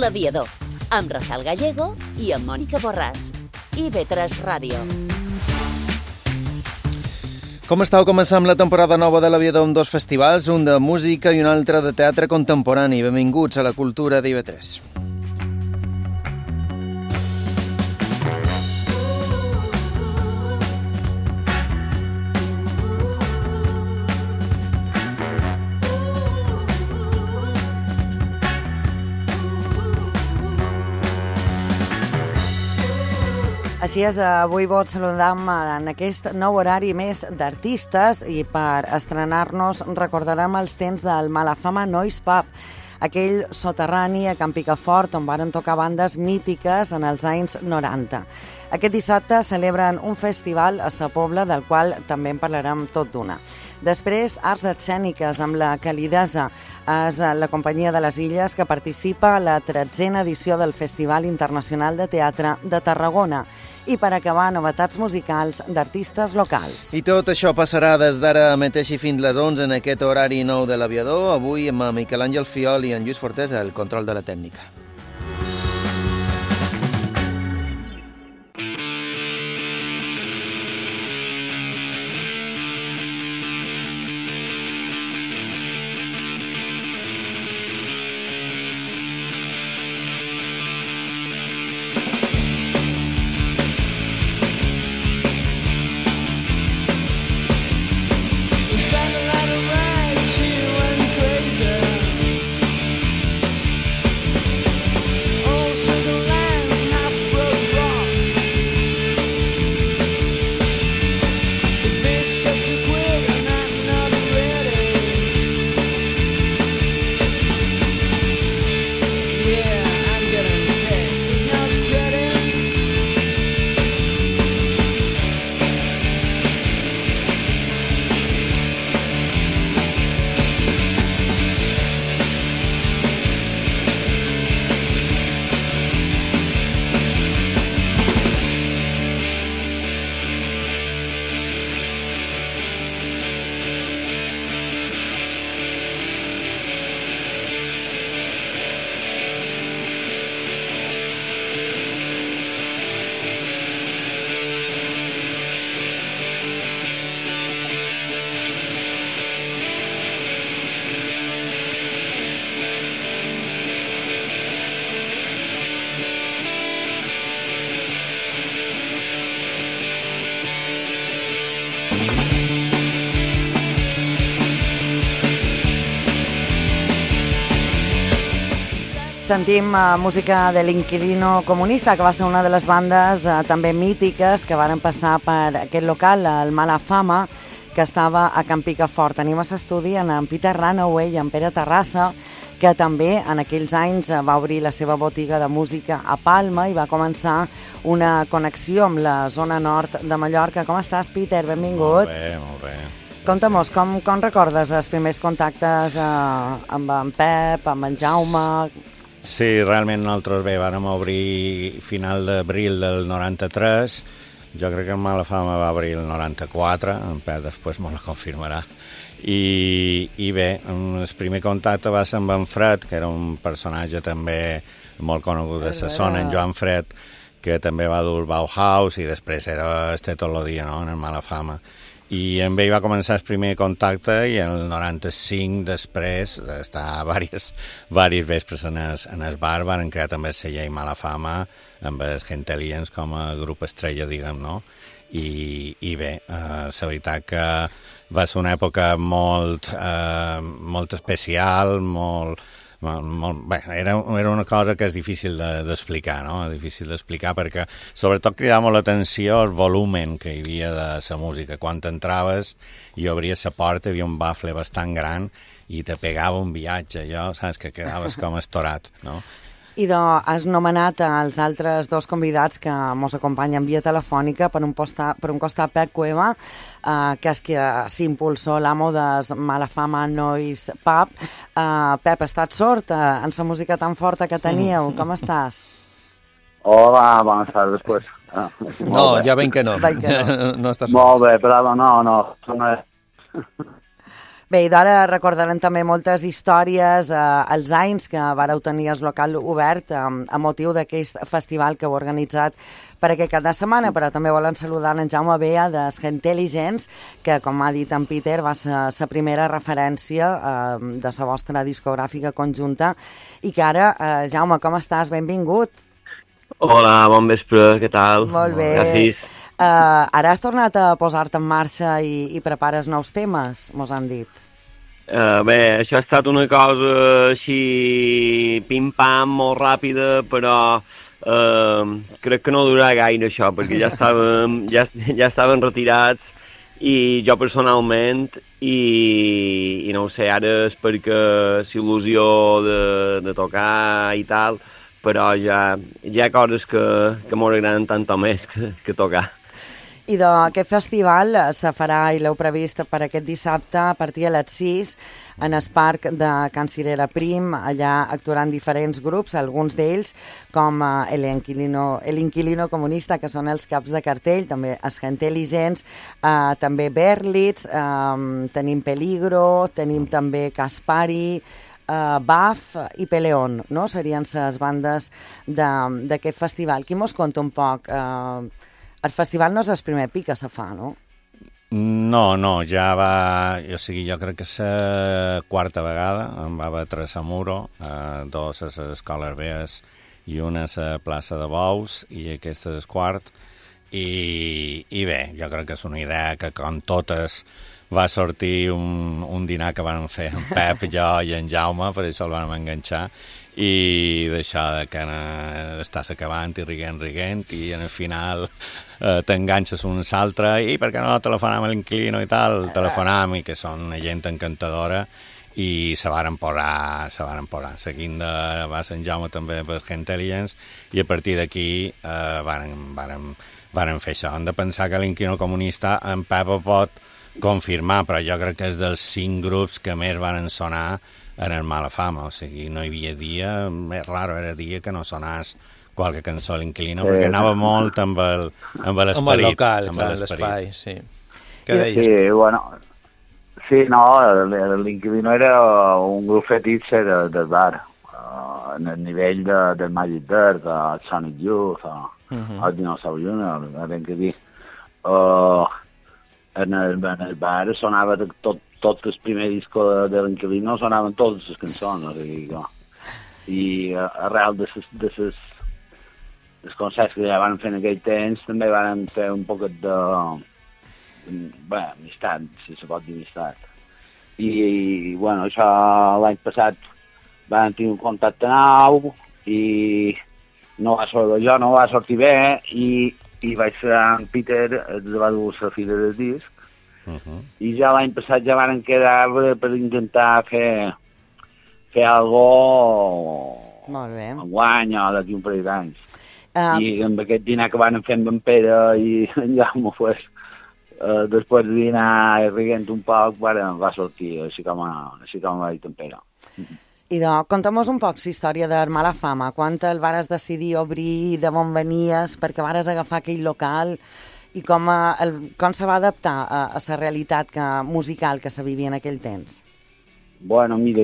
L'Aviador, amb Rafael Gallego i amb Mònica Borràs. IB3 Ràdio. Com estàu? Comencem la temporada nova de l'Aviador amb dos festivals, un de música i un altre de teatre contemporani. Benvinguts a la cultura d'IB3. Així és, avui vos saludam en aquest nou horari més d'artistes i per estrenar-nos recordarem els temps del Malafama Noise Pub, aquell soterrani a Can Picafort on varen tocar bandes mítiques en els anys 90. Aquest dissabte celebren un festival a Sa Pobla del qual també en parlarem tot d'una. Després, arts escèniques amb la Calidesa. És la Companyia de les Illes que participa a la 13a edició del Festival Internacional de Teatre de Tarragona. I per acabar, novetats musicals d'artistes locals. I tot això passarà des d'ara mateix i fins les 11 en aquest horari nou de l'Aviador. Avui amb Miquel Àngel Fiol i en Lluís Fortesa, el control de la tècnica. Sentim música de l'Inquilino Comunista, que va ser una de les bandes també mítiques que varen passar per aquest local, el Malafama, que estava a Can Picafort. Tenim a l'estudi en Peter Runaway i en Pere Terrassa, que també en aquells anys va obrir la seva botiga de música a Palma i va començar una connexió amb la zona nord de Mallorca. Com estàs, Peter? Benvingut. Molt bé, molt bé. Conta'm-nos, com recordes els primers contactes amb en Pep, amb en Jaume? Sí, realment nosaltres vàrem obrir final d'abril del 93, jo crec que el Malafama va obrir el 94, en Pep després me la confirmarà, i bé, el primer contacte va ser amb en Fred, que era un personatge també molt conegut de la zona, en Joan Fred, que també va dur Bauhaus i després era tot el dia, no?, en el Malafama. I amb ell va començar el primer contacte i en el 95 després d'estar diversos vespres en el bar van crear també el celler Malafama amb els Gentelians com a grup estrella, diguem, no? I bé, la veritat que va ser una època molt especial, bé, era una cosa que és difícil d'explicar, no? Difícil d'explicar perquè sobretot cridava molt l'atenció el volumen que hi havia de la música. Quan entraves i obries la porta, hi havia un bafle bastant gran i te pegava un viatge, allò, saps, que quedaves com estorat, no? I has nomenat els altres dos convidats que ens acompanyen via telefònica, per un costat Pep Cueva, que és qui s'impulsó l'amo de Malafama Noise Pub. Pep, ha estat sort en la música tan forta que teníeu. Com estàs? Hola, bones tardes, pues. No, ja veig que no. No estàs molt bé, però no. Bé, i d'ara recordarem també moltes històries, els anys que vareu tenir el local obert a motiu d'aquest festival que heu organitzat per aquest cap de setmana, però també volen saludar en Jaume Bea de Skentelligence, que, com ha dit en Peter, va ser la primera referència de la vostra discogràfica conjunta i que ara, Jaume, com estàs? Benvingut. Hola, bon vespre, què tal? Molt bé. Gràcies. Ara has tornat a posar-te en marxa i prepares nous temes, mos han dit. Bé, això ha estat una cosa així pim-pam, molt ràpida, però crec que no durarà gaire això, perquè ja estaven retirats i jo personalment, i no ho sé, ara és perquè l'il·lusió de tocar i tal, però ja hi ha coses que m'agraden tant o més que tocar. I aquest festival se farà, i l'heu previst per aquest dissabte, a partir de les 6, en el parc de Can Cirera Prim. Allà actuaran diferents grups, alguns d'ells, com l'Inquilino Comunista, que són els caps de cartell, també Skentelligence, també Berlitz, tenim Peligro, tenim també Caspari, Baf i Peleón, no? Serien les bandes d'aquest festival. Qui mos conta un poc? El festival no és el primer pic que se fa, no? No, ja va... Jo crec que és la quarta vegada. Em va batre a Muro, dos a les Escoles Bees i una a la plaça de Bous, i aquest és el quart. I bé, jo crec que és una idea que, com totes, va sortir un dinar que van fer en Pep, jo i en Jaume, per això el vam enganxar, i d'això que estàs acabant i riguent, i al final t'enganxes un altre, i per què no telefonam a l'Inquilino i tal, telefonam, i que són una gent encantadora, i se varen posar. Seguint va Sant Jaume també per Skentelligence, i a partir d'aquí varen fer això. Hem de pensar que l'Inquilino Comunista en Pep pot confirmar, però jo crec que és dels 5 grups que més van sonar en el Mala Fama, o sigui, no hi havia dia, és raro, era dia que no sonàs qualque cançó a l'Inquilino, perquè anava molt amb l'esperit. Amb el local, amb l'espai, sí. Què deies? Sí, bueno, sí, no, l'Inquilino era un grup fetitxe del bar, en el nivell del Magic Dirt, el Sonic Youth, el Dinosaur Junior, ben que dir. En el bar sonava tot el primer disco de l'Inquilino, sonaven totes les cançons, o sigui, i arrel dels concerts que ja van fer en aquell temps també van fer un poquet de amistat, si se pot dir amistat. I bueno, això l'any passat van tenir un contacte nou i no va sortir bé, i vaig ser amb Peter, va dur la fila del disc, i ja l'any passat ja van quedar per intentar fer algo enguany o d'aquí un parell d'anys. I amb aquest dinar que van fer amb en Pere i en Jaume, després de dinar riguent un poc, va sortir, així com va dir en Pere. I conta'm-nos un poc la història de Mala Fama. Quan el vares decidir obrir, de on venies, perquè vares agafar aquell local, i com se va adaptar a la realitat musical que se vivia en aquell temps? Bueno, mira,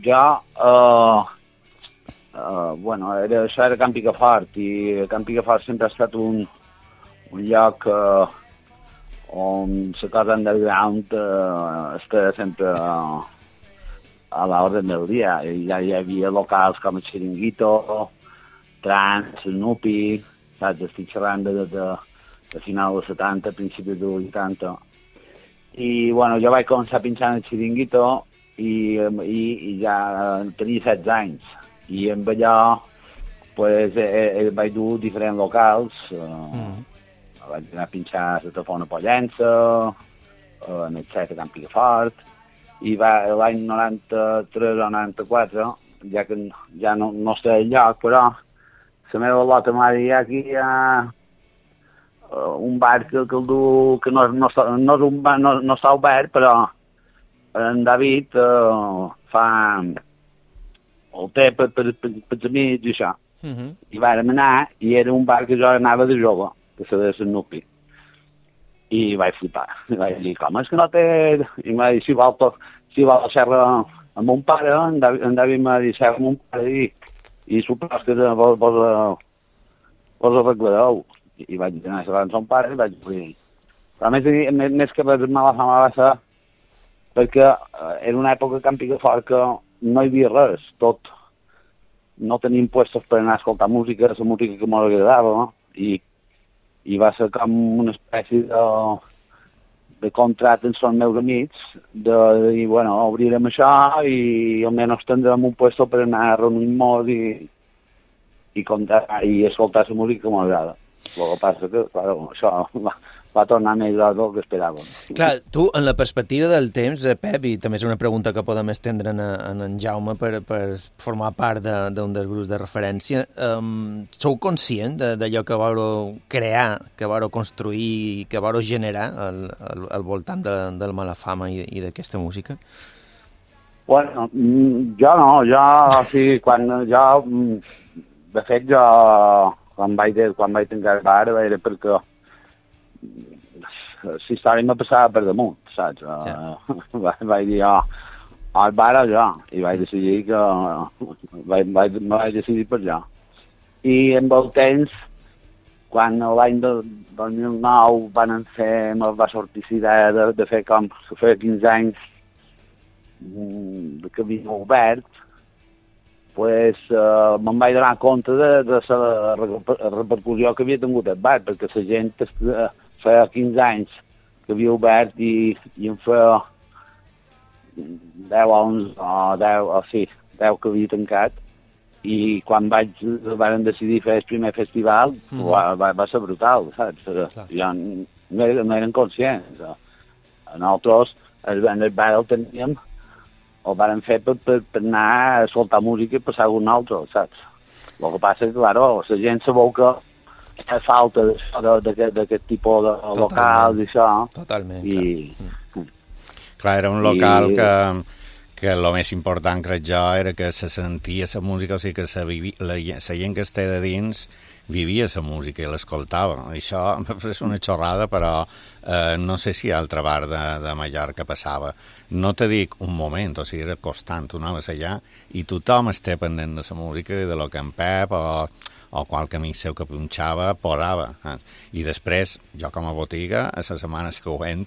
això era Camp Picafort, i Camp Picafort sempre ha estat un lloc on la cosa underground està sempre a l'ordre del dia. Ja hi havia locals com el Chiringuito, Trans, Snoopy, saps? Estic xerrant de final dels 70, principis dels 80. I, bueno, jo vaig començar pinxant el Chiringuito i ja tenia 16 anys. I amb allò, vaig dur diferents locals. Vaig anar a pinxar a la Tafona Pollença, en el Set a Camp Picafort, i l'any 93 o 94, ja que ja no estava al lloc, però la meva lota m'ha dit aquí hi ha un bar que el du, que no està obert, però en David el té per amics i això. I vàrem anar, i era un bar que jo anava de jove, que se deia Snoopy. I vaig flipar. I vaig dir, com és que no té... I m'ha dit, si va a la serra amb mon pare, andàvem a dir serra amb mon pare i supos que vos arreglareu. I vaig anar a serrar amb son pare i vaig dir... Però més que per mala fama va ser perquè era una època a Can Picafort que no hi havia res, tot. No teníem puestos per anar a escoltar música, la música que m'agradava, no? I va ser com una espècie de contracte entre els meus amics, de dir, bueno, obrirem això i almenys tindrem un puesto per anar a reunir-nos i escoltar la música que m'agrada. El que passa que, clar, això va tornar més del que esperàvem. Clar, tu, en la perspectiva del temps, Pep, i també és una pregunta que podem estendre en Jaume per formar part d'un dels grups de referència, sou conscient d'allò que vau crear, que vau construir, que vau generar al voltant del Malafama i d'aquesta música? Bueno, jo no, sí, de fet, quan vaig tancar el bar era perquè la història me passava per damunt, saps? Vaig dir, al bar allà, i vaig decidir que vaig decidir per allà. I amb el temps, quan l'any 2009 va sortir la idea de fer com, feia 15 anys que havia obert, pues me'n vaig donar compte de la repercussió que havia tingut el bar, perquè la gent feia 15 anys que havia obert i en feia 10 que havia tancat, i quan van decidir fer el primer festival va ser brutal, saps? Ja no eren conscients. Nosaltres el bar el teníem, el vàrem fer per anar a escoltar música i passar algun altre, saps? El que passa és que, clar, la gent sabeu que fa falta d'aquest tipus de locals i això. Totalment, clar, era un local que el més important, crec jo, era que se sentia la música, o sigui que la gent que estava de dins vivia la música i l'escoltava. Això és una xorrada, però no sé si a altre bar de Mallorca passava. No te dic un moment, o sigui, era constant, tu anaves allà i tothom estava pendent de la música i de lo que en Pep o qualque amic seu que punxava posava. I després, jo com a botiga, a la setmana següent,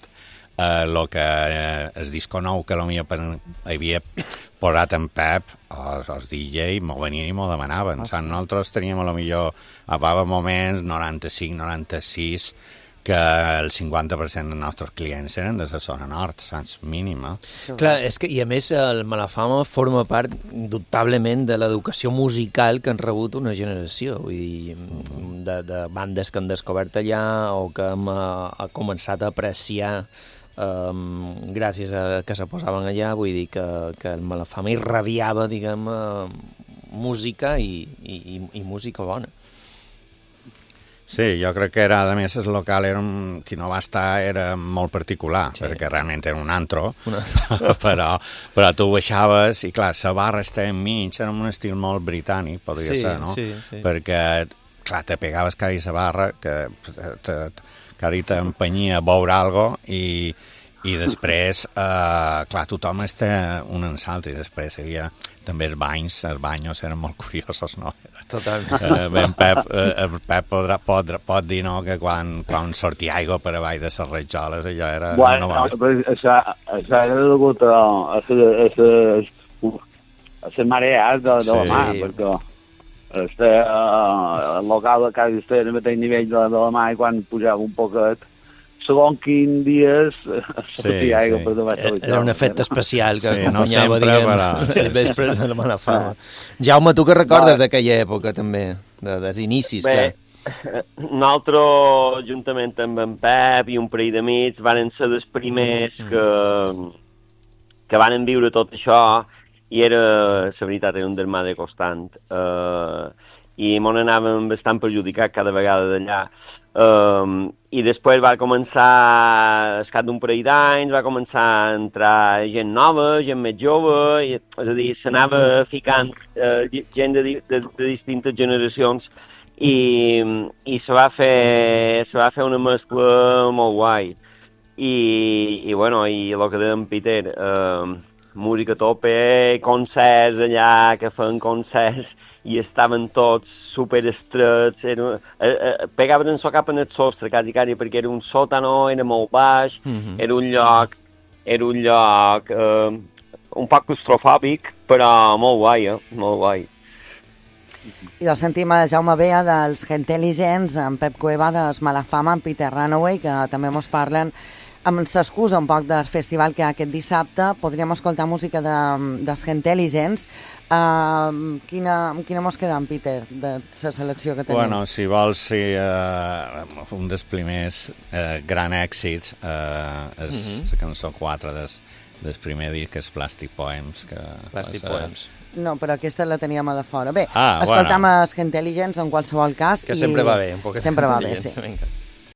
el disco nou que havia posat en Pep, els DJ m'ho venien i m'ho demanaven. Nosaltres teníem potser a moments 95, 96, que el 50% dels nostres clients eren de la zona nord, saps? Mínima. Clar, és que, i a més, el Malafama forma part, indubtablement, de l'educació musical que han rebut una generació, vull dir, de bandes que han descobert allà o que hem començat a apreciar gràcies a que se posaven allà, vull dir que el Malafama irradiava, diguem, música i música bona. Sí, jo crec que era, a més, el local qui no va estar era molt particular, perquè realment era un antro, però tu baixaves i, clar, la barra estava enmig, era un estil molt britànic, podria ser, no? Sí. Perquè, clar, te pegaves cada la barra, que t'empenyia a veure alguna cosa, i després, clar, tothom està un en l'altre, i després hi havia també els banyos eren molt curiosos, no? Totalment. El Pep pot dir, no?, que quan sortia aigua per avall de les rajoles, allò era... Bueno, això era degut a les marees de la mà, perquè el local de casa estava al mateix nivell de la mà i quan pujava un poquet, segons quin dies sortia aigua per davant de la Era un efecte especial que acompanyava, els vespres de la Malafama. Jaume, tu què recordes d'aquella època, també, dels inicis? Bé, nosaltres, juntament amb en Pep i un parell d'amics, varen ser els primers que varen viure tot això, i era, la veritat, era un dermà de constant. I m'on anàvem bastant perjudicat cada vegada d'allà. I després va començar, al cap d'un parell d'anys, va començar a entrar gent nova, gent més jove, és a dir, s'anava ficant gent de distintes generacions i se va fer una mescla molt guai. I bueno, i el que deia en Peter, música a tope, concerts allà, que feien concerts, i estaven tots super estrets, pegaven en so cap en el sostre, quasi, perquè era un sòtano, era molt baix, era un lloc un poc claustrofòbic, però molt guai, molt guai. I doncs sentim a Jaume Bea dels Gentelligents, en Pep Cueva dels Malafama, en Peter Runaway, que també ens parlen amb l'excusa un poc del festival que aquest dissabte. Podríem escoltar música dels Gentelligents. Quina mos queda, en Peter, de la selecció que tenim? Bueno, si vols, sí, un dels primers gran èxits és la cançó 4 del primer disc, que és Plastic Poems. Poems. No, però aquesta la teníem a de fora. Bé, escoltam els Gentelligents en qualsevol cas. Que sempre va bé, un poc. Sempre va bé, sí. Vinga.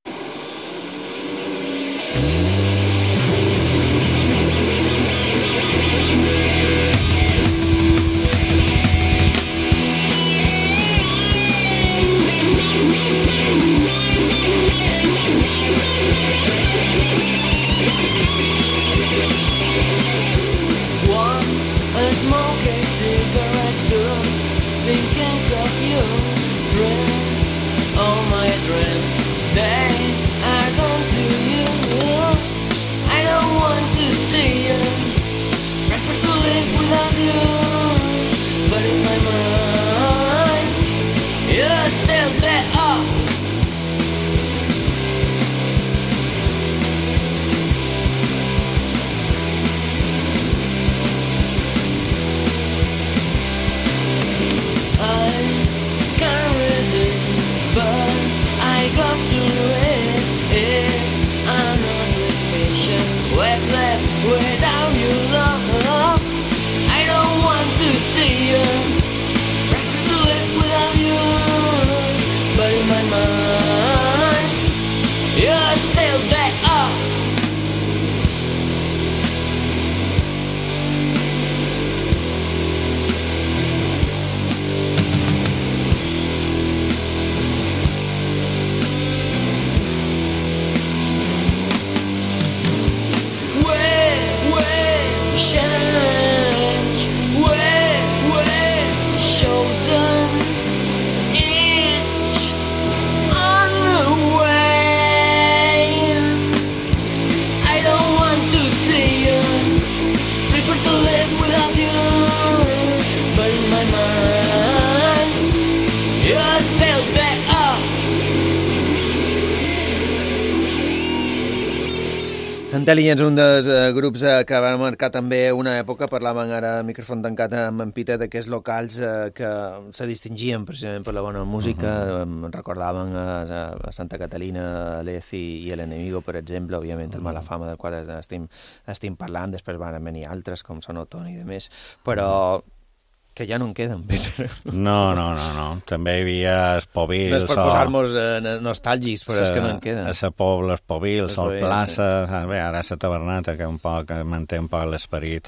Gentelligents, un dels grups que van marcar també una època, parlaven ara a micròfon tancat amb en Peter, d'aquests locals que se distingien precisament per la bona música. Recordaven a Santa Catalina, a Lez i a l'Enemigo, per exemple, òbviament el Malafama, del qual estem parlant. Després van venir altres, com Sonotone i demés, però que ja no en queden, Peter. No. També hi havia Espovils. No és per posar-nos nostàlgics, però és que no en queden. A la Pobla, Espovils, Sol Plaça, bé, ara la Tavernata, que manté un poc l'esperit,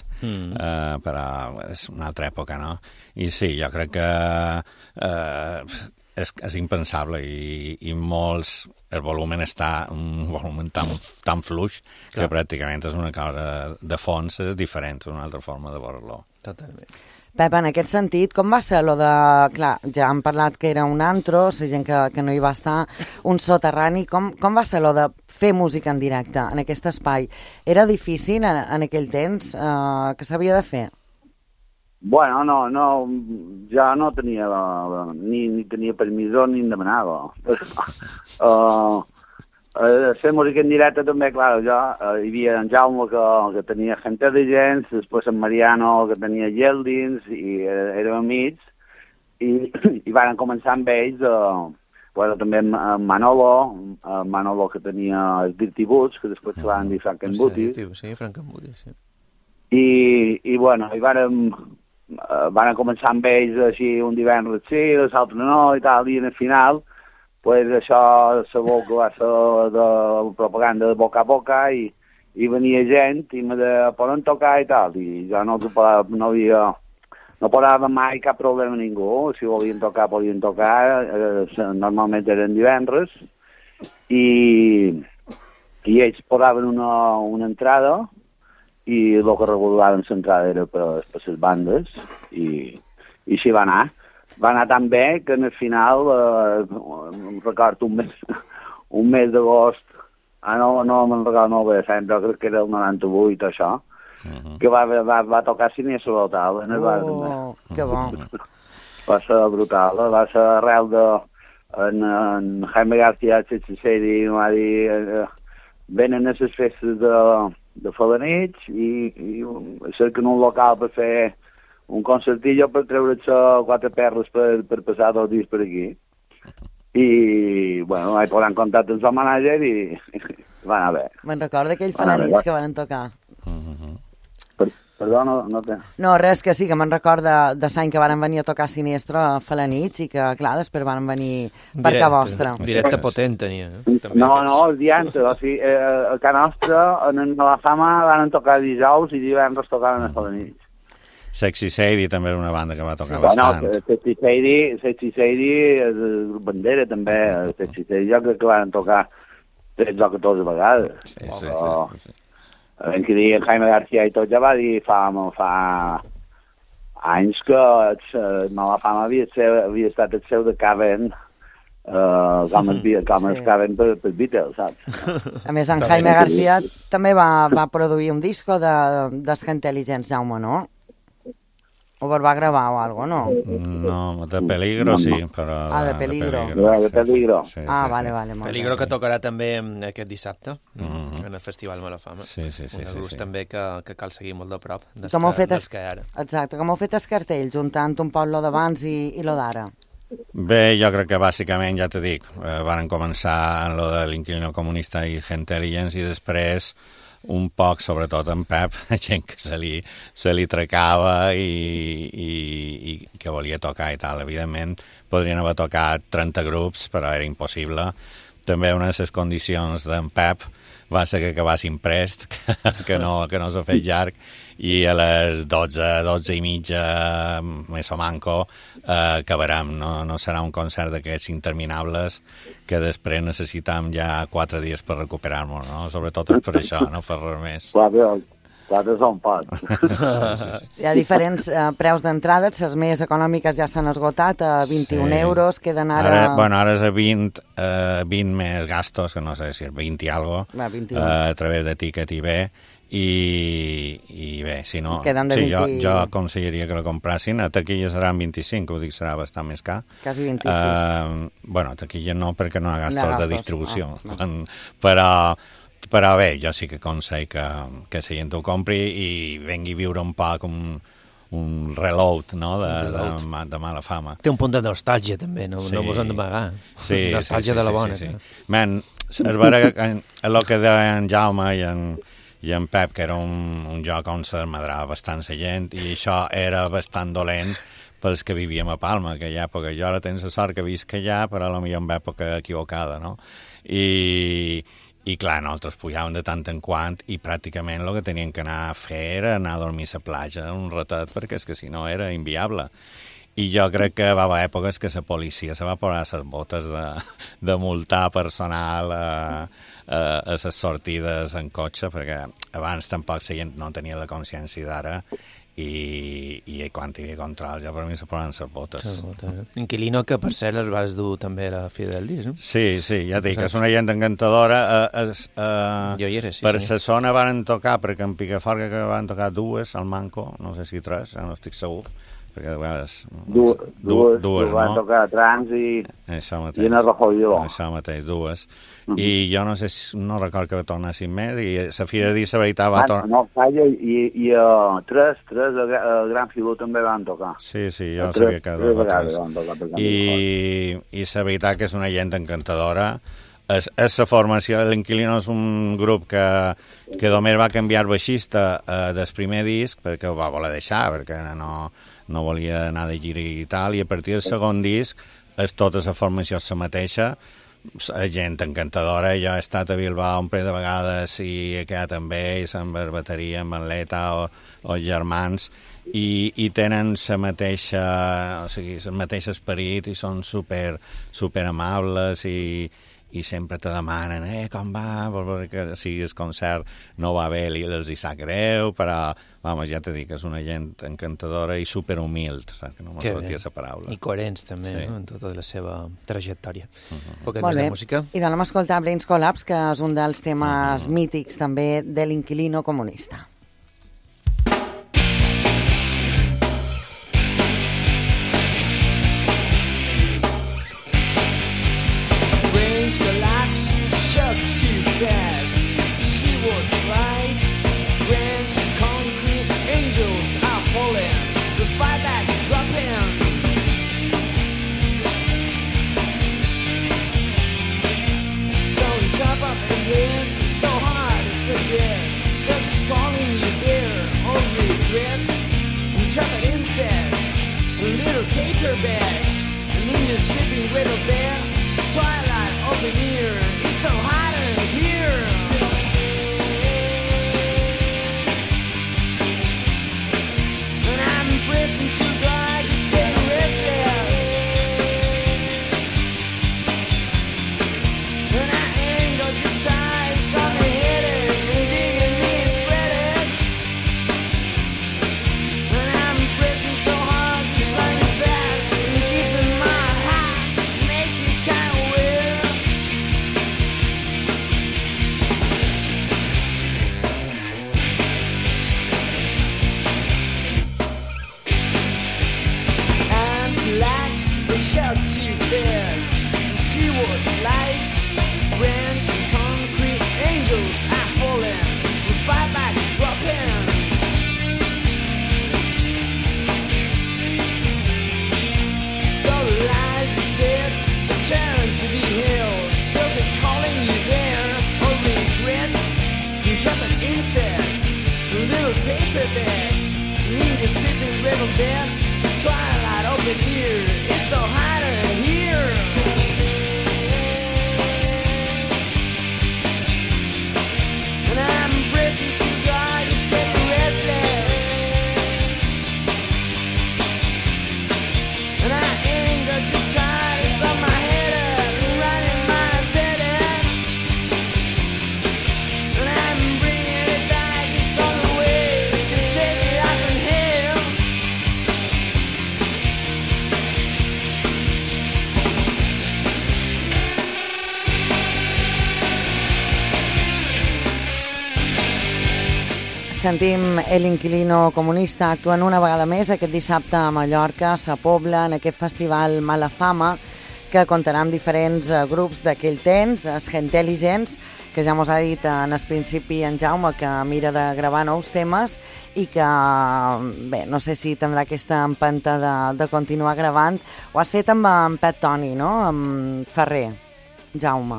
però és una altra època, no? I sí, jo crec que és impensable i molts... El volum està un volum tan fluix que pràcticament és una cosa de fons, és diferent, una altra forma de veure-lo. Totalment. Pep, en aquest sentit, com va ser lo de... Clar, ja hem parlat que era un antro, la gent que no hi va estar, un soterrani. Com va ser lo de fer música en directe en aquest espai? Era difícil en aquell temps? Què s'havia de fer? Bueno, no, ja no tenia ni tenia permís ni em demanava. Fer música en directe també, clar, hi havia en Jaume que tenia Gentelligents, després en Mariano que tenia Yeldins, i érem amics, i van començar amb ells, també amb Manolo que tenia els Dirty Boots, que després se van dir Frankenbooty. Sí, Frankenbooty, sí. I van començar amb ells així un divendres sí, l'altre no, i tal, i al final pues això sabeu que va ser de propaganda de boca a boca i venia gent i me deia, poden tocar i tal, i jo no posava mai cap problema a ningú, si volien tocar, normalment eren divendres, i ells posaven una entrada i el que regulaven l'entrada era per les bandes, i així va anar. Va anar tan bé que en el final, em recordo un mes d'agost, no me'n recordo molt bé, però crec que era el 98 això, que va tocar Siniestro Total en el bar també. Que bo. Va ser brutal, va ser arrel en Jaime García Checheseri, va dir, venen a les festes de Falanich i cerquen un local per fer un concertillo per treure-se 4 perles per passar 2 dies per aquí. I, bueno, vaig posar en contacte amb el manager i va anar bé. Me'n recordo aquell Falanich que van tocar. Perdó, no té... No, res, que sí, que me'n recorda de l'any que van venir a tocar Siniestro a Falanich i que, clar, després van venir per casa vostra. Directe potent tenia. No, el dia antes, o sigui, a casa nostra, en la fama, van tocar dijous i divendres tocaven a Falanich. Sexy Sadie també era una banda que va tocar bastant. Bueno, Sexy Sadie és bandera també. Sexy Sadie jo crec que van tocar 13 o 14 vegades. Sí. En què dir, Jaime García i tot ja va dir fa anys que Mala Fama havia estat el seu de Caven, com els Caven per Beatles, saps? A més, en Jaime García també va produir un disco d'Esca Intel·ligents, Jaume, no? O va gravar o algo, no? No, de Peligro sí, però... de Peligro. De Peligro. Sí, vale, molt Peligro bé. que tocarà també aquest dissabte en el Festival Malafama. Sí. Un grup també que cal seguir molt de prop dels que ara. Exacte, com heu fet el cartell, juntant un poc lo d'abans i lo d'ara? Bé, jo crec que bàsicament, ja t'he dit, van començar en lo de l'Inquilino Comunista i Intel·ligents i després un poc, sobretot en Pep, gent que se li tracava i que volia tocar i tal. Evidentment, podrien haver tocat 30 grups, però era impossible. També una de les condicions d'en Pep va ser que acabassin prest, que no s'ha fet llarg, i a les 12 i mitja, més o manco, acabarem. No serà un concert d'aquests interminables que després necessitam ja 4 dies per recuperar-nos, no? Sobretot és per això, no per res més. 4 són pocs. Sí. Hi ha diferents preus d'entrada, les més econòmiques ja s'han esgotat a 21 euros, queden ara... Ara és a 20 més gastos, que no sé si és 20 i algo, a través de Ticket i bé, i bé, si no... Jo aconsellaria que la comprassin. A taquilla seran 25, ho dic, serà bastant més car. Quasi 26. A taquilla no, perquè no hi ha gastos de distribució. Però bé, jo sí que aconsello que la gent ho compri i vengui a viure un poc un reload, no?, de Mala Fama. Té un punt de nostàlgia, també, no vos han d'amagar. Sí, nostàlgia de la bona. Sí. Man, és vera que el que deien Jaume i en Pep, que era un joc on s'armadrava bastant la gent, i això era bastant dolent pels que vivíem a Palma, que aquella època. Jo ara tens la sort que visc allà, però potser en època equivocada, no? I clar, nosaltres pujàvem de tant en quant i pràcticament el que tenien que anar a fer era anar a dormir a la platja un ratet, perquè és que si no era inviable. I jo crec que va haver èpoques que la policia se va posar les botes de multar personal a les sortides en cotxe, perquè abans tampoc la gent no tenia la consciència d'ara, i quan hi havia control ja per mi se posen les botes. Inquilino, que per cert els vas dur també a la fi del disc, no? Sí, ja dic, és una gent encantadora. Jo hi era, sí. Per la zona van tocar, perquè en Picaforca que van tocar 2, al Manco, no sé si 3, no estic segur, perquè de vegades... Dues van tocar a Trans i en Arrojoyo. Això mateix, 2. I jo no sé, no record que tornessin més, i la Fira de la veritat va tornar... No, falla, i 3 el Gran Filó també van tocar. Sí, jo sabia que 2 i la veritat que és una gent encantadora. És la formació, l'Inquilino és un grup que només va canviar baixista del primer disc, perquè ho va voler deixar, perquè no volia anar de gira i tal, i a partir del segon disc és tota la formació la mateixa, gent encantadora. Jo he estat a Bilbao un parell de vegades i he quedat amb ells, amb la bateria, amb en Leta o germans, i tenen la mateixa, o sigui, el mateix esperit i són super amables i i sempre te demanen, com va, perquè si el concert no va bé, els hi sap greu, però, vamos, ja t'he dit que és una gent encantadora i superhumil, saps? Que no me sortia la paraula. I coherents, també, sí. No? En tota la seva trajectòria. Molt bé. Música. I anem a escoltar Brains Collapse, que és un dels temes mítics, també, de l'Inquilino comunista. Collapse, shuts too fast to see what's like. Grants and concrete angels are falling, the firebacks dropping. So on top of the head, so hard to forget. That's calling you there, all regrets. And trapped insects, little paper bags, and in your sleeping riddle bed. Twilight open here, it's so hot in here. And I'm pressing too dry, just getting restless. And I ain't got your ties on the headache and digging me fretted. And I'm pressing so hard, just running fast and keeping my heart, make it kind of shout too fast to see what's like. Brands and concrete angels are falling, with firebacks dropping. So the lies you said return to be held. They'll be calling you there, all regrets and trapped insects, little paper bags, in your sleeping riddle bed. Twilight open here, it's so hot in here. And I'm pressing too dry, just getting restless. And I ain't got your ties on my head and running my bed. And I'm bringing it back, it's on the way to take it up in hell. Sentim l'Inquilino comunista actuant una vegada més aquest dissabte a Mallorca, a Sa Pobla, en aquest festival Malafama, que comptarà amb diferents grups d'aquell temps, els Gentelligents, que ja mos ha dit en el principi en Jaume que mira de gravar nous temes i que, bé, no sé si tindrà aquesta empenta de continuar gravant. Ho has fet amb en Pet Toni, no?, amb Ferrer, Jaume.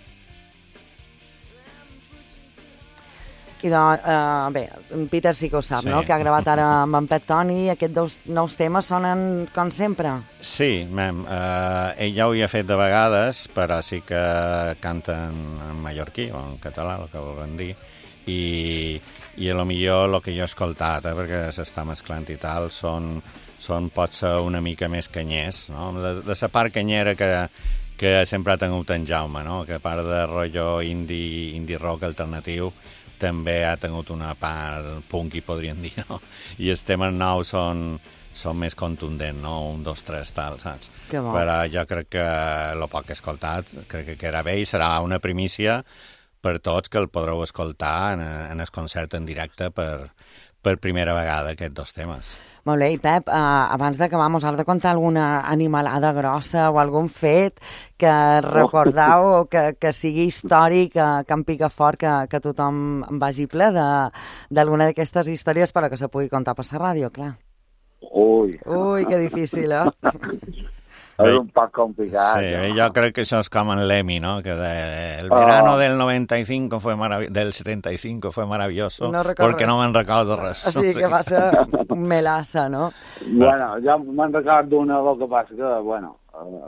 I bé, en Peter sí que ho sap, sí. No?, que ha gravat ara amb en Pet Toni. Aquests dos nous temes sonen com sempre. Sí, ell ja ho havia fet de vegades, però sí que canten en mallorquí o en català, el que volen dir, i a lo millor el que jo he escoltat, perquè s'està mesclant i tal, pot ser una mica més canyers, no? De la part canyera que sempre ha tingut en Jaume, no?, que a part de rotllo indie rock alternatiu, també ha tingut una part punky, podríem dir, no? I els temes nous són més contundents, no? 1, 2, 3, tal, saps? Bon. Però jo crec que el poc que he escoltat, crec que era bé i serà una primícia per tots que el podreu escoltar en el concert en directe per primera vegada, aquests dos temes. Molt bé, i Pep, abans d'acabar, mos has de contar alguna animalada grossa o algun fet que recordeu o que sigui històric, que em pica fort, que tothom vagi ple d'alguna d'aquestes històries, però que se pugui contar per la ràdio, clar. Ui, que difícil, és un poc complicat. Sí, ¿no? Yo creo que eso es como en Lemmy, ¿no? Que el verano del 95 del 75 fue maravilloso, no porque no me'n recordo res. Sí, que va ser melassa, no? Bueno, jo me'n recordo una, el que passa que, bueno,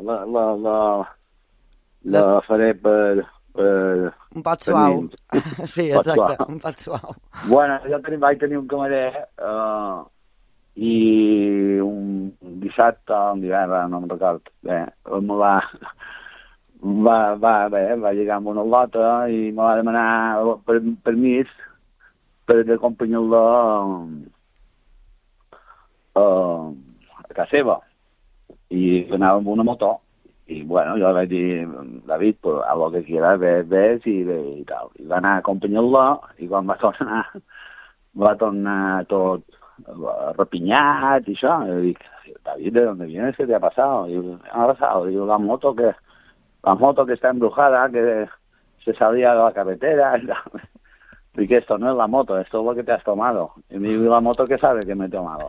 la faré per... Un pot suau. Sí, exacte, un pot suau. Bueno, jo vaig tenir un camarer i un dissabte o un divendres, no me'n record, bé, va llegar amb una lota i me va demanar permís per acompanyar-la a casa seva. I anava amb una moto. I, bueno, jo vaig dir, David, pues, a lo que quieras, ves i tal. I va anar a acompanyar-la i quan va tornar tot repinyat i això. I dic, David, ¿de dónde vienes? ¿Qué te ha pasado? Y me ha pasado. Digo, la moto que está embrujada, que se salía de la carretera. Y que esto no es la moto, esto es lo que te has tomado. Y me digo, la moto que sabe que me he tomado.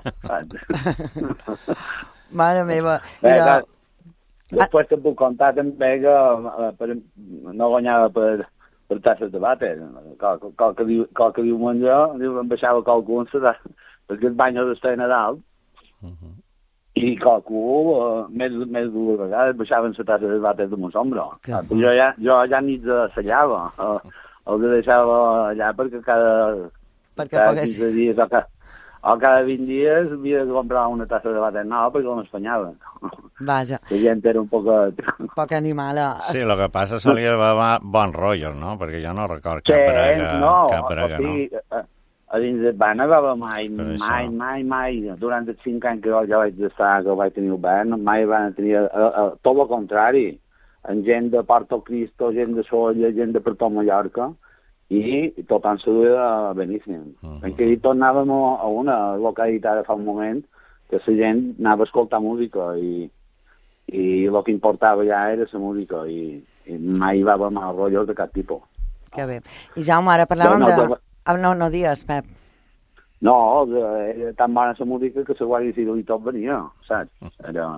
Mare meva. Després te puc contar també que no guanyava per tasses de vàter. Qualque diumenge em baixava qualcú perquè el bany d'estar a Nadal i qualcú més dues vegades baixaven la tassa de vàter de mon sombra. Jo ja ni s'allava. El deixava allà perquè cada 15 dies o cada 20 dies havia de comprar una tassa de vàter nova perquè m'espanyaven. Vaja. La gent era un poc animala. Sí, el que passa solia haver bons rotllos, no? Perquè jo no record cap brega, no? A dins del bany no va haver mai. Durant els 5 anys que jo vaig estar, que vaig tenir el bany, mai van tenir tot el contrari. Gent de Porto Cristo, gent de Solla, gent de per tot Mallorca, i tot en saluda beníssim. En que tornàvem a una localitat fa un moment que la gent anava a escoltar música i el que importava ja era la música i mai va haver mal rotllos de cap tipus. Que bé. I Jaume, ara parlàvem de... No digues, Pep. No, era tan bona la música que la Guàrdia Civil i tot venia, saps? Era...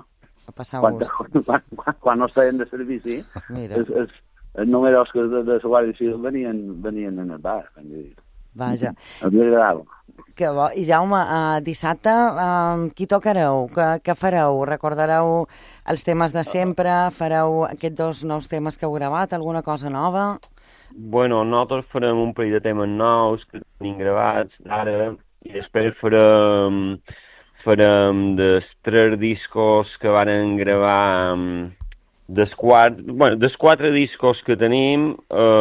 Quan no estaven de servici, els números de la Guàrdia Civil venien en el bar. Vaja. M'agradava. Que bo. I Jaume, dissabte qui tocareu? Què fareu? Recordareu els temes de sempre? Fareu aquests 2 nous temes que heu gravat? Alguna cosa nova? Bueno, nosaltres farem un parell de temes nous que tenim gravats ara i després farem dels 3 discos que varen gravar dels 4 discos que tenim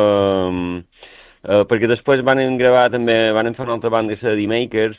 perquè després varen gravar també, varen fer una altra banda que The Makers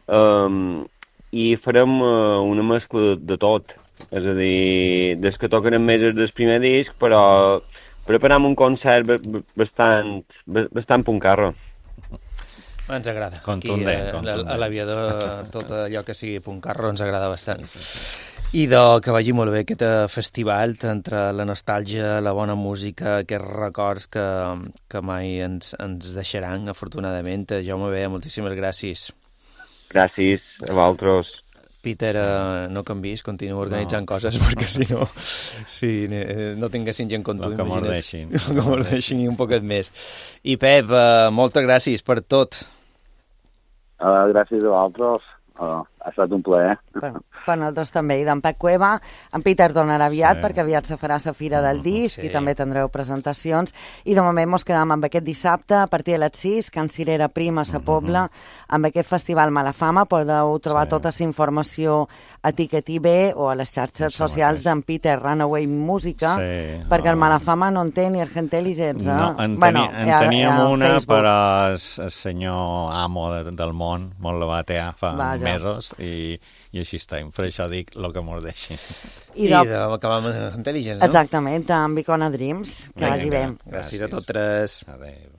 i farem una mescla de tot, és a dir, des que tocarem més del primer disc, però preparem un concert bastant puncarro. Ens agrada. Contundent. A l'aviador tot allò que sigui puncarro ens agrada bastant. I que vagi molt bé aquest festival entre la nostàlgia, la bona música, aquests records que mai ens deixaran, afortunadament. Jaume Bea, moltíssimes gràcies. Gràcies a vosaltres. Peter, no canvis, continua organitzant coses, perquè si no, no tinguessin gent com tu, imagina't. Que mordeixin un poquet més. I Pep, moltes gràcies per tot. Gràcies a vosaltres. Ha estat un plaer. Per nosaltres també. I d'en Pep Cueva, en Peter tornarà aviat, perquè aviat se farà la Fira del Disc i també tindreu presentacions. I de moment mos quedam amb aquest dissabte a partir de les 6, Can Cirera Prima, a Sa Pobla, amb aquest festival Malafama. Podeu trobar tota la informació a Ticket IB o a les xarxes socials d'en Peter Runaway Música, perquè el Malafama no en té ni Argentel·ligents. No, en teníem una per al senyor amo del món, molt la va tear fa mesos, i així estem. Per això dic el que mos deixin. I acabar amb Intel·ligents, no? Exactament, amb Icona Dreams. Que vagi bé. Gràcies a tots 3. Adéu.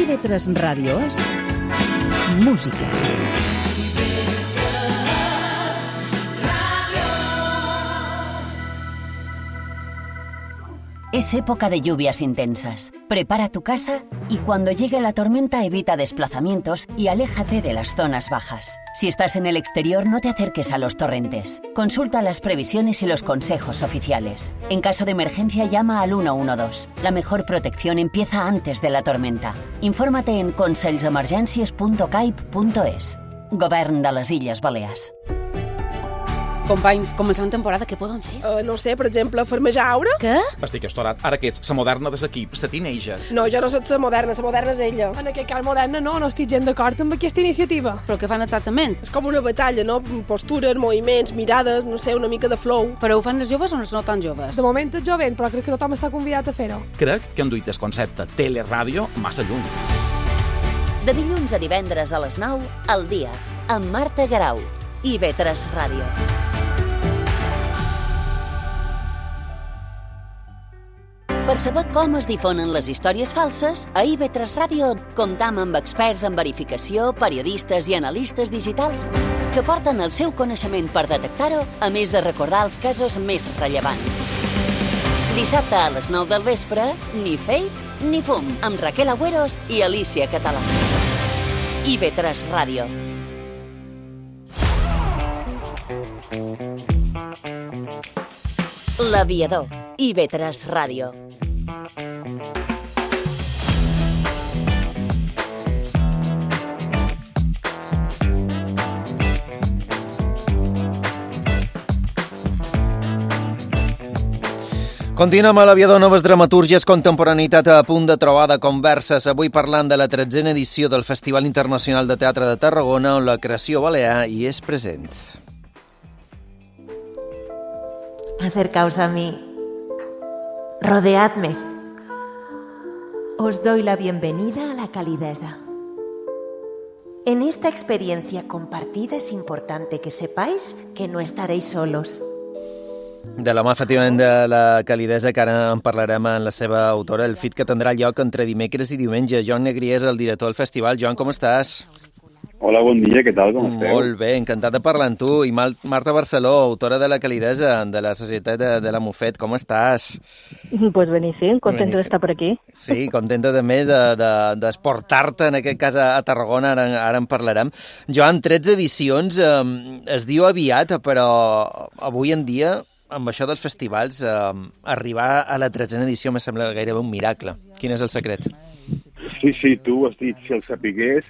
IB3 Ràdio és música. Es época de lluvias intensas. Prepara tu casa y cuando llegue la tormenta evita desplazamientos y aléjate de las zonas bajas. Si estás en el exterior, no te acerques a los torrentes. Consulta las previsiones y los consejos oficiales. En caso de emergencia, llama al 112. La mejor protección empieza antes de la tormenta. Infórmate en conselsemergències.caip.es. Govern de les Illes Balears. Companys, començant temporada, què poden fer? No sé, per exemple, farmejaure? Què? Estic estorat. Ara que ets la moderna de l'equip, la teenager. No, jo no soc la moderna és ella. En aquest cas moderna no estic gens d'acord amb aquesta iniciativa. Però què fan exactament? És com una batalla, no? Postures, moviments, mirades, no sé, una mica de flow. Però ho fan les joves o no tan joves? De moment és jovent, però crec que tothom està convidat a fer-ho. Crec que han duit el concepte teleràdio massa lluny. De dilluns a divendres a les 9, al dia, amb Marta Garau, IB3 Ràdio. Per saber com es difonen les històries falses, a IB3 Ràdio comptam amb experts en verificació, periodistes i analistes digitals que porten el seu coneixement per detectar-ho, a més de recordar els casos més rellevants. Dissabte a les 9 del vespre, ni fake ni fum, amb Raquel Agüeros i Alicia Català. IB3 Ràdio. L'Aviador, IB3 Ràdio. Continuem a l'Aviador, noves dramatúrgies, contemporaneïtat a punt de trobada, converses. Avui parlant de la 13a edició del Festival Internacional de Teatre de Tarragona, on la creació balear hi és present. Acercaos a mí. Rodeadme. Os doy la bienvenida a la calidesa. En esta experiencia compartida es importante que sepáis que no estaréis solos. De la mà, efectivament, de la calidesa, que ara en parlarem en la seva autora, el FIT que tindrà lloc entre dimecres i diumenge. Joan Negrier és el director del festival. Joan, com estàs? Hola, bon dia, què tal, com esteu? Molt bé, encantat de parlar amb tu. I Marta Barceló, autora de la calidesa, de la Societat de la Mufet, com estàs? Pues beníssim, contenta d'estar per aquí. Sí, contenta també d'esportar-te, en aquest cas a Tarragona, ara en parlarem. Joan, 13 edicions, es diu aviat, però avui en dia, amb això dels festivals, arribar a la 13a edició me sembla gairebé un miracle. Quin és el secret? Sí, tu ho has dit, si el sapigués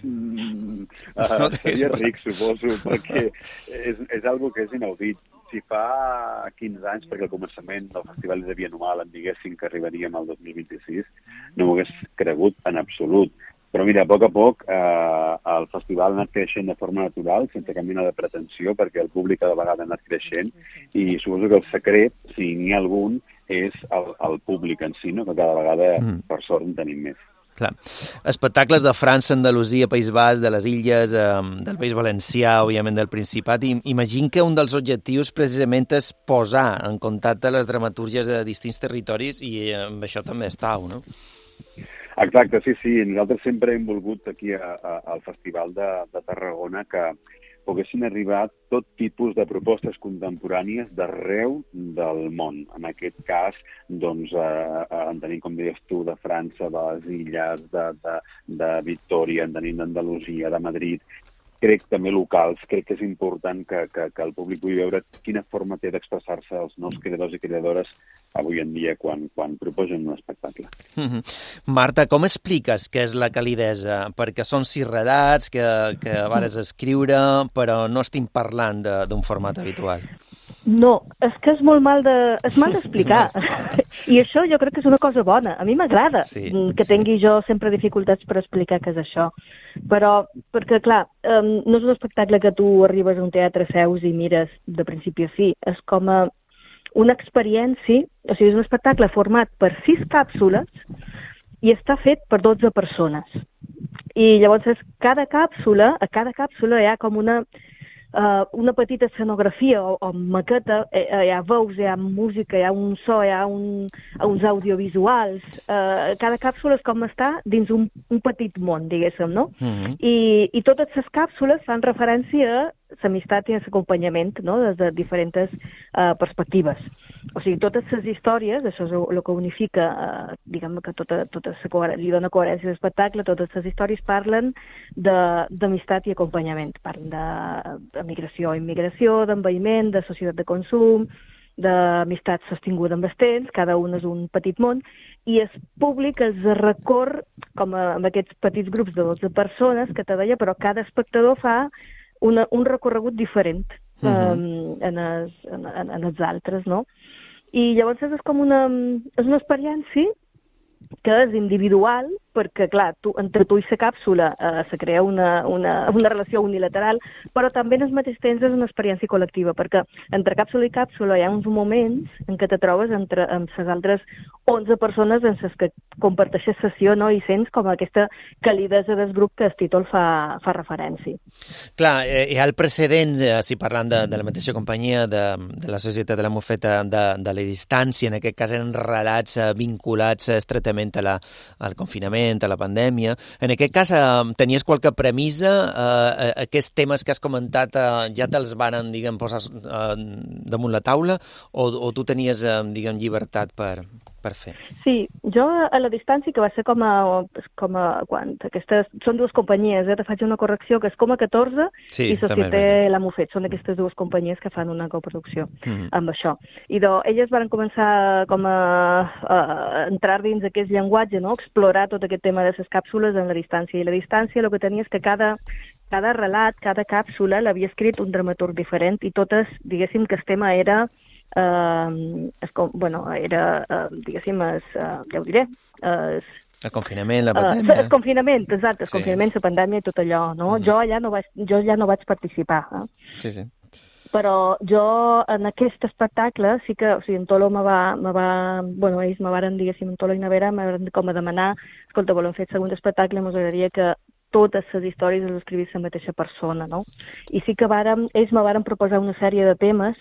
seria ric, suposo, perquè és algo que és inaudit. Si fa 15 anys, perquè al començament del festival de bianual em diguessin que arribaríem al 2026, no m'ho hagués cregut en absolut. Però mira, a poc el festival ha anat creixent de forma natural, sense cap mena de pretensió, perquè el públic cada vegada ha anat creixent, i suposo que el secret, si n'hi ha algun, és el públic en si, no? Que cada vegada, per sort, en tenim més. Clar. Espectacles de França, Andalusia, País Basc, de les Illes, del País Valencià, òbviament del Principat. Imagino que un dels objectius precisament és posar en contacte les dramatúrgies de distints territoris i amb això també estàu, no? Exacte, sí. Nosaltres sempre hem volgut aquí al Festival de Tarragona que poguessin arribar tot tipus de propostes contemporànies d'arreu del món. En aquest cas, doncs, en tenim, com deies tu, de França, de les Illes, de Victòria, en tenim d'Andalusia, de Madrid. Crec també locals, crec que és important que el públic pugui veure quina forma té d'expressar-se els nous creadors i creadores avui en dia quan proposen un espectacle. Marta, com expliques què és la calidesa? Perquè són 6 relats que vares escriure, però no estem parlant d'un format habitual. No, és que és molt mal d'explicar. I això jo crec que és una cosa bona. A mi m'agrada que tingui jo sempre dificultats per explicar què és això. Però, perquè clar, no és un espectacle que tu arribes a un teatre, seus i mires de principi a fi. És com una experiència, o sigui, és un espectacle format per 6 càpsules i està fet per 12 persones. I llavors a cada càpsula hi ha com una una petita escenografia o maqueta, hi ha veus, hi ha música, hi ha un so, hi ha uns audiovisuals. Cada càpsula és com està dins un petit món, diguéssim, no? I totes les càpsules fan referència a l'amistat i a l'acompanyament, no? Des de diferents perspectives. O sigui, totes les històries, això és el que unifica, diguem que li dona coherència a l'espectacle, totes les històries parlen d'amistat i acompanyament. Parlen de migració i immigració, d'envelliment, de societat de consum, d'amistat sostinguda amb el temps, cada un és un petit món, i el públic es recor com amb aquests petits grups de 12 persones que te deia, però cada espectador fa un recorregut diferent en els altres, no? I llavors és com una experiència que és individual, perquè, clar, entre tu i la càpsula se crea una relació unilateral, però també en el mateix temps és una experiència col·lectiva, perquè entre càpsula i càpsula hi ha uns moments en què te trobes amb les altres 11 persones en les que comparteixes sessió, no? I sents com aquesta calidesa del grup que el títol fa referència. Clar, hi ha el precedent, si parlant de la mateixa companyia, de la Societat de la Mofeta, de la distància, en aquest cas eren relats vinculats estretament al confinament, a la pandèmia. En aquest cas, tenies qualque premissa? Aquests temes que has comentat ja te'ls varen, diguem, posar damunt la taula o tu tenies, diguem, llibertat per fer? Sí, jo a la distància, que va ser com a quan aquestes... Són dues companyies, te faig una correcció, que és com a 14 i Societat La Mofet. Són aquestes dues companyies que fan una coproducció amb això. I elles van començar com a entrar dins aquest llenguatge, no? Explorar tot aquest tema de les càpsules en la distància. I la distància el que tenia és que cada relat, cada càpsula l'havia escrit un dramaturg diferent i totes, diguéssim, que el tema era... diguéssim, ja ho diré, el confinament, la pandèmia. El confinament, exacte, el confinament, la pandèmia i tot allò, no? Jo ja no vaig participar. Sí. Però jo en aquest espectacle sí que, o sigui, en Tolo ells me varen, diguéssim, en Tolo i Navera, me varen com a demanar, escolta, volem fer el segon espectacle, ens agradaria que totes les històries les escrivís la mateixa persona, no? I sí que ells me varen proposar una sèrie de temes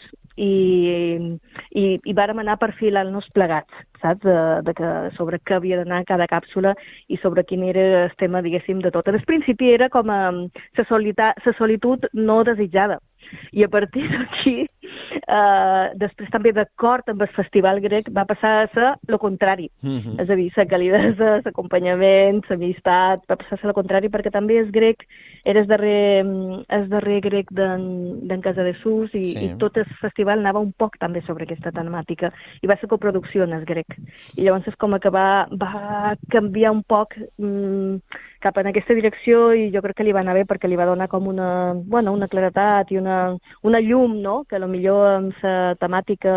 i vàrem anar perfilant-nos plegats, saps? Sobre què havia d'anar cada càpsula i sobre quin era el tema, diguéssim, de tot. Al principi era com la solitud no desitjada. I a partir d'aquí, després també d'acord amb el Festival Grec, va passar a ser el contrari. És a dir, la calidesa, l'acompanyament, l'amistat, va passar a ser el contrari perquè també el grec era el darrer grec d'en Casadesús i tot el festival anava un poc també sobre aquesta temàtica i va ser coproducció en el grec. I llavors és com que va canviar un poc cap en aquesta direcció i jo crec que li va anar bé perquè li va donar com una claretat i una llum, no? Que potser amb la temàtica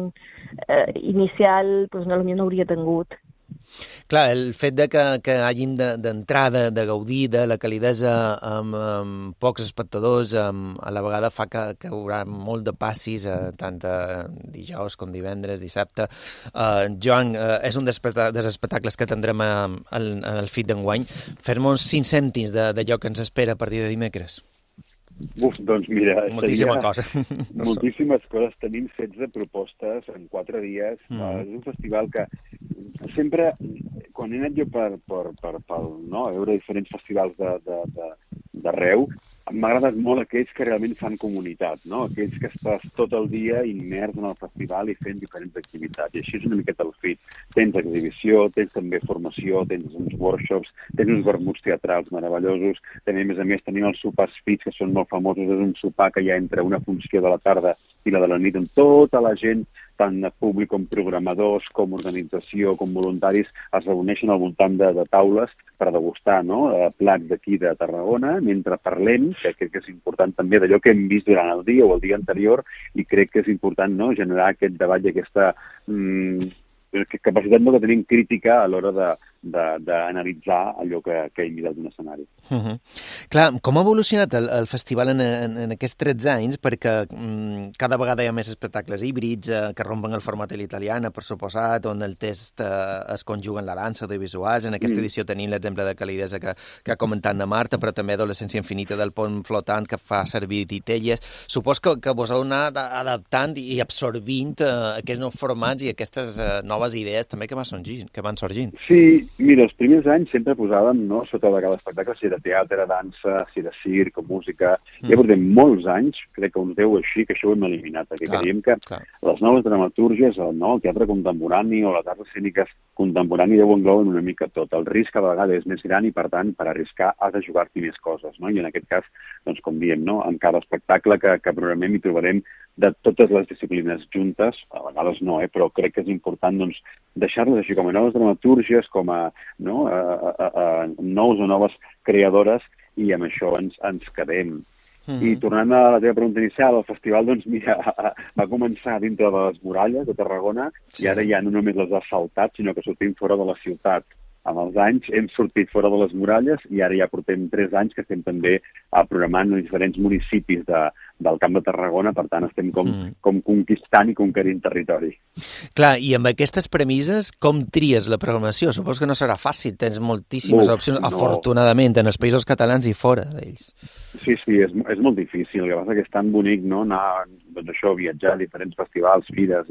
inicial potser no hauria tingut. Clar, el fet que hagin d'entrar, de gaudir de la calidesa amb pocs espectadors a la vegada fa que hi haurà molt de passis tant dijous com divendres, dissabte. Joan, és un dels espectacles que tindrem en el FIT d'enguany. Fer-nos 5 cèntims d'allò que ens espera a partir de dimecres. Doncs mira... Moltíssimes coses. Tenim 16 propostes en 4 dies. És un festival que sempre, quan he anat jo per veure diferents festivals d'arreu, m'ha agradat molt aquells que realment fan comunitat, no? Aquells que estàs tot el dia immers en el festival i fent diferents activitats. I així és una miqueta el FIT. Tens exhibició, tens també formació, tens uns workshops, tens uns vermuts teatrals meravellosos, a més tenim els sopars FIT, que són molt famosos. És un sopar que hi ha entre una funció de la tarda i la de la nit, amb tota la gent, tant de públic com programadors, com organització, com voluntaris, es reuneixen al voltant de taules per degustar plats d'aquí de Tarragona, mentre parlem, que crec que és important també d'allò que hem vist durant el dia o el dia anterior, i crec que és important generar aquest debat i aquesta capacitat que tenim crítica a l'hora d'analitzar allò que he mirat d'un escenari. Clar, com ha evolucionat el festival en aquests 13 anys? Perquè cada vegada hi ha més espectacles híbrids que rompen el format a l'italiana, per suposat, on el text es conjuga en la dansa, audiovisuals. En aquesta edició tenim l'exemple de calidesa que ha comentat na Marta, però també Adolescència infinita del pont flotant que fa servir titelles. Supos que vos heu anat adaptant i absorbint aquests nous formats i aquestes noves idees també que van sorgint. Sí, mira, els primers anys sempre posàvem, no, sota de cada espectacle, si era teatre, dansa, si era circ o música. Ja portem molts anys, crec que uns 10 així, que això ho hem eliminat, perquè creiem que les noves dramatúrgies, el teatre contemporani o les arts escèniques contemporani ja ho engloben una mica tot. El risc cada vegada és més gran i, per tant, per arriscar has de jugar-t'hi més coses, no? I en aquest cas, doncs, com diem, no, en cada espectacle que programem hi trobarem de totes les disciplines juntes, a vegades no, però crec que és important doncs, deixar-les així com a noves dramatúrgies, com a nous o noves creadores, i amb això ens quedem. I tornant a la teva pregunta inicial, el festival doncs, mira, va començar dintre de les muralles de Tarragona i ara ja no només les ha saltat, sinó que sortim fora de la ciutat. Amb els anys hem sortit fora de les muralles i ara ja portem 3 anys que estem també programant en diferents municipis del Camp de Tarragona, per tant estem com conquistant i conquerint territori. Clar, i amb aquestes premisses, com tries la programació? Supos que no serà fàcil, tens moltíssimes opcions, afortunadament, en els països catalans i fora d'ells. Sí, és molt difícil, el que passa que és tan bonic, no?, anar, doncs això, viatjar a diferents festivals, fires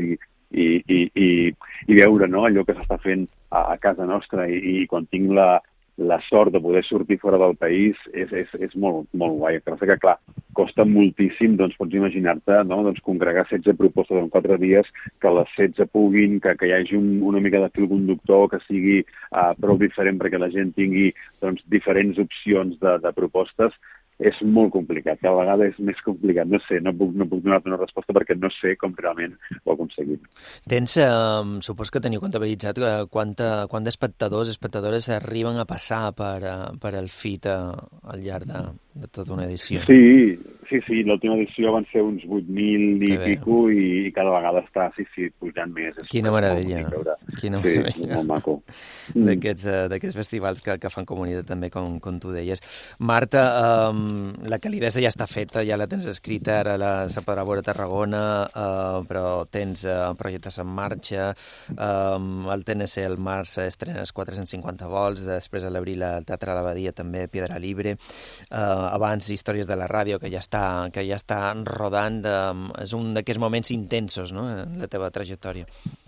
i veure, no, allò que s'està fent a casa nostra i quan tinc la sort de poder sortir fora del país és molt, molt guai. El que passa que, clar, costa moltíssim, doncs pots imaginar-te, no?, doncs congregar 16 propostes en 4 dies, que les 16 puguin, que hi hagi una mica de fil conductor, que sigui prou diferent perquè la gent tingui doncs, diferents opcions de propostes. És molt complicat, cada vegada és més complicat. No sé, no puc donar-te una resposta perquè no sé com realment ho aconseguim. Supos que teniu comptabilitzat quant d'espectadores arriben a passar per el FIT al llarg de tota una edició. Sí, l'última edició van ser uns 8.000 i pico i cada vegada està pujant més. Quina meravella. Quina meravella. Sí, molt maco. D'aquests festivals que fan comunitat també, com tu deies. Marta, la calidesa ja està feta, ja la tens escrita, ara la podrà veure a Tarragona, però tens projectes en marxa, al TNC al març estrenes 450 volts, després a l'abril al Teatre de l'Abadia també Piedra Libre, abans Històries de la Ràdio, que ja està rodant, és un d'aquests moments intensos, no?, en la teva trajectòria.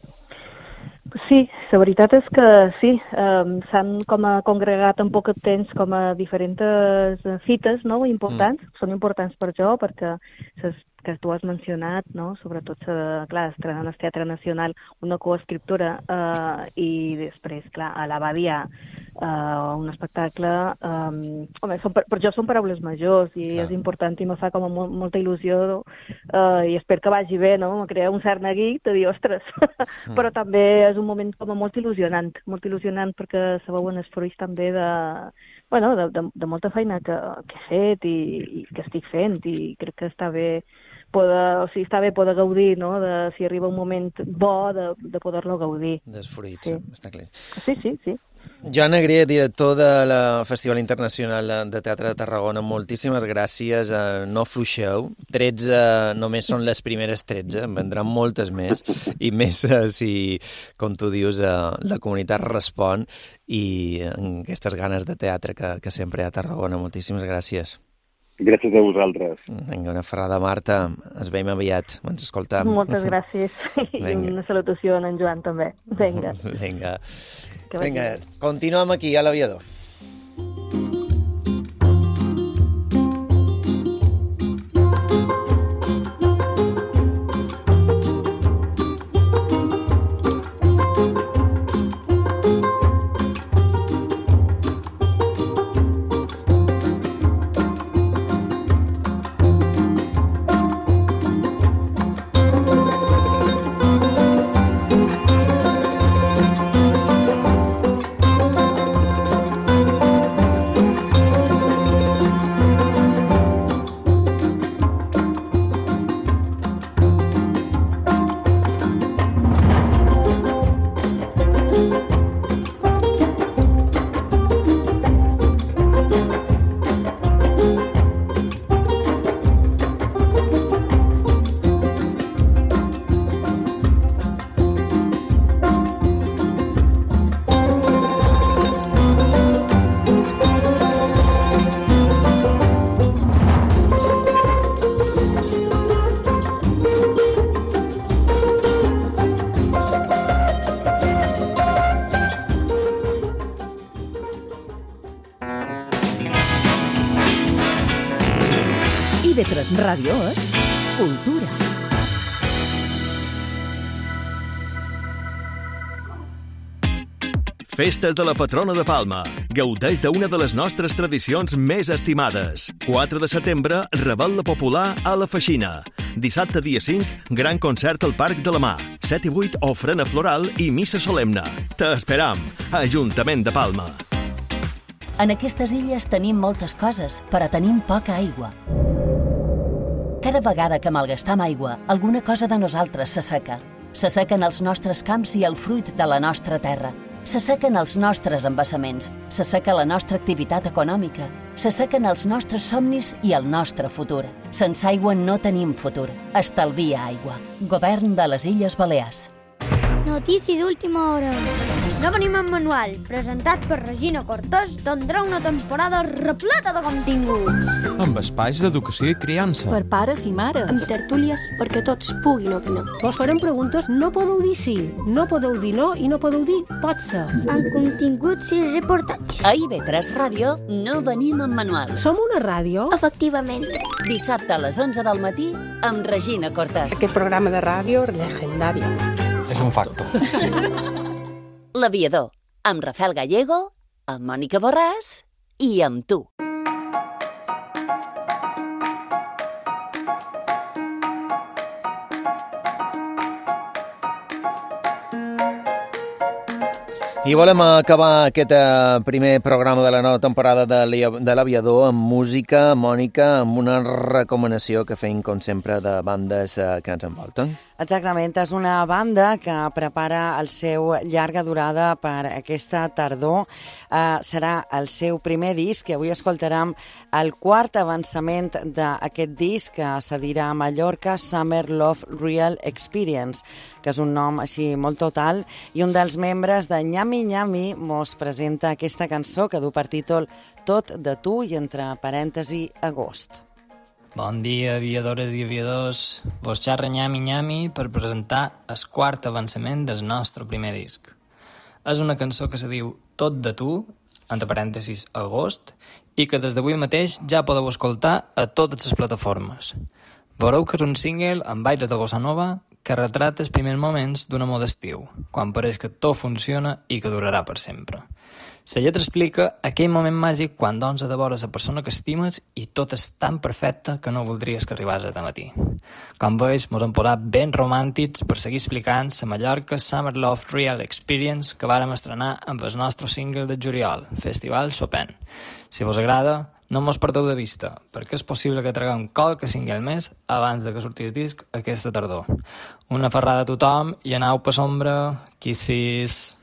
Sí, la veritat és que sí, s'han com congregat en poc temps com a diferents fites, no?, importants. Són importants per jo perquè que tu has mencionat, no?, sobretot, clar, estrenant el Teatre Nacional una coescriptura i després, clar, a l'Abadia un espectacle... Home, per jo són paraules majors i és important i me fa com molta il·lusió i espero que vagi bé, no?, me crea un cert neguit de dir, ostres, però també és un moment com molt il·lusionant perquè se veuen els fruits també de molta feina que he fet i que estic fent i crec que està bé poder gaudir, no?, si arriba un moment bo de poder-lo gaudir. Dels fruits, està clar. Sí. Joan Agrià, director del Festival Internacional de Teatre de Tarragona, moltíssimes gràcies. No fluixeu. 13 només són les primeres 13, en vendran moltes més, i més si, com tu dius, la comunitat respon i aquestes ganes de teatre que sempre hi ha a Tarragona. Moltíssimes gràcies. Gràcies a vosaltres. Vinga, una ferrada, Marta. Ens veiem aviat. Ens escoltam. Moltes gràcies. I una salutació a en Joan, també. Vinga. Continuem aquí, a l'Aviador. IB3 Ràdio és cultura. Festes de la patrona de Palma. Gaudeix d'una de les nostres tradicions més estimades. 4 de setembre, Revetlla Popular a la Feixina. Dissabte, dia 5, gran concert al Parc de la Mar. 7 i 8, ofrena floral i missa solemne. T'esperam. Ajuntament de Palma. En aquestes illes tenim moltes coses, però tenim poca aigua. Cada vegada que malgastam aigua, alguna cosa de nosaltres s'asseca. S'assequen els nostres camps i el fruit de la nostra terra. S'assequen els nostres embassaments, s'asseca la nostra activitat econòmica, s'assequen els nostres somnis i el nostre futur. Sense aigua no tenim futur. Estalvia aigua. Govern de les Illes Balears. Notícia d'última hora. No venim en manual, presentat per Regina Cortés, tindrà una temporada repleta de continguts. Amb espais d'educació i criança. Per pares i mares. Amb tertúlies perquè tots puguin opinar. Vos farem preguntes, no podeu dir sí, no podeu dir no i no podeu dir pot ser. Amb continguts i reportatges. A IB3 Ràdio no venim en manual. Som una ràdio? Efectivament. Dissabte a les 11 del matí amb Regina Cortés. Aquest programa de ràdio legendari. És un facto. L'Aviador, amb Rafael Gallego, amb Mònica Borràs i amb tu. I volem acabar aquest primer programa de la nova temporada de l'Aviador amb música, Mònica, amb una recomanació que feim, com sempre, de bandes que ens envolten. Exactament, és una banda que prepara el seu llarga durada per aquesta tardor. Serà el seu primer disc i avui escoltarem el quart avançament d'aquest disc que cedirà a Mallorca, Summer Love Real Experience, que és un nom així molt total, i un dels membres de Nyami Nyami mos presenta aquesta cançó que du per títol Tot de tu i entre parèntesi agost. Bon dia, aviadores i aviadors. Vos xerra Nyami Nyami per presentar el quart avançament del nostre primer disc. És una cançó que se diu Tot de tu, entre parèntesis agost, i que des d'avui mateix ja podeu escoltar a totes les plataformes. Veureu que és un single amb aires de bossa nova que retrata els primers moments d'un amor d'estiu, quan pareix que tot funciona i que durarà per sempre. La lletra explica aquell moment màgic quan doncs de vora la persona que estimes i tot és tan perfecte que no voldries que arribàs a matí. Com veus, mos hem posat ben romàntics per seguir explicant la Mallorca Summer Love Real Experience que vàrem estrenar amb el nostre single de juliol, Festival Chopin. Si vos agrada, no mos perdeu de vista, perquè és possible que traguem qualque single més abans de que surti el disc aquesta tardor. Una ferrada a tothom i anau per sombra, Kisses.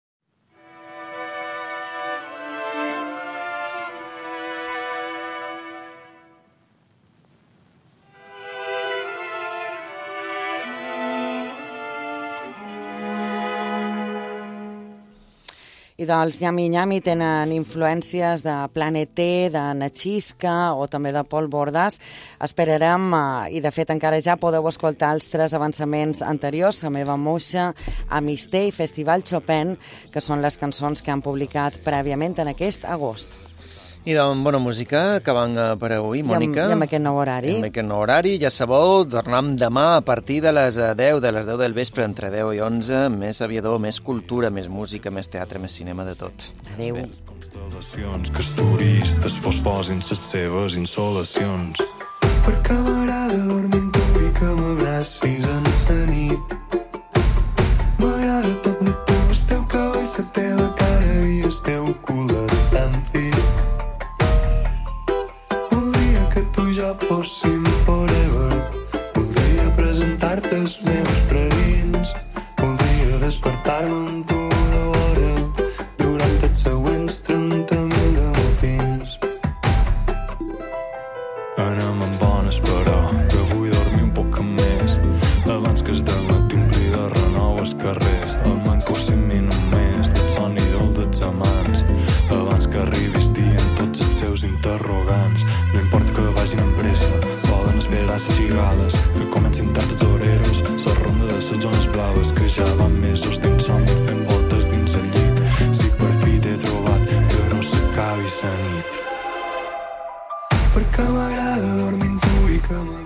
I dels Nyami Nyami tenen influències de Planet T, de Nachisca o també de Pol Bordas. Esperarem, i de fet encara ja podeu escoltar els 3 avançaments anteriors, La meva moixa, Amistè i Festival Chopin, que són les cançons que han publicat prèviament en aquest agost. I de bona música, acabant per avui, Mònica. I amb aquest nou horari. Amb aquest nou horari, ja sabeu, tornem demà a partir de les 10, del vespre, entre 10 i 11, més aviador, més cultura, més música, més teatre, més cinema, de tot. Adéu. Constel·lacions que els turistes posposin les seves insolacions. Perquè m'agrada dormir amb tu i que m'abracis en la nit. M'agrada tot de tu, el teu cabell, la teva cara i el teu color tan fi. Ja fóssim forever. Voldria presentar-te els meus predins. Voldria despertar-me amb tu d'hora durant els següents 30.000 matins. Anem amb bones, però que vull dormir un poc més abans que es dematí ompli de renou els carrers. El manco 5 minuts més del son i dels amants abans que arribis dient tots els seus interrogants. No importa que vagin amb pressa, poden esperar les xigales que comencin tard els oreros, la ronda de les zones blaves que ja van mesos d'insomni fent voltes dins el llit. Si per fi t'he trobat que no s'acabi la nit. Perquè m'agrada dormir amb tu i cama